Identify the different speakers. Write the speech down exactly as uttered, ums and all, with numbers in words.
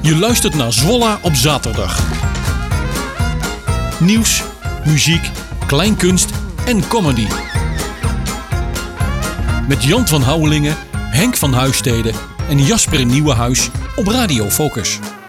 Speaker 1: Je luistert naar Zwolla op zaterdag. Nieuws, muziek, kleinkunst en comedy. Met Jan van Houwelingen, Henk van Huisteden en Jasper Nieuwenhuis op Radio Focus.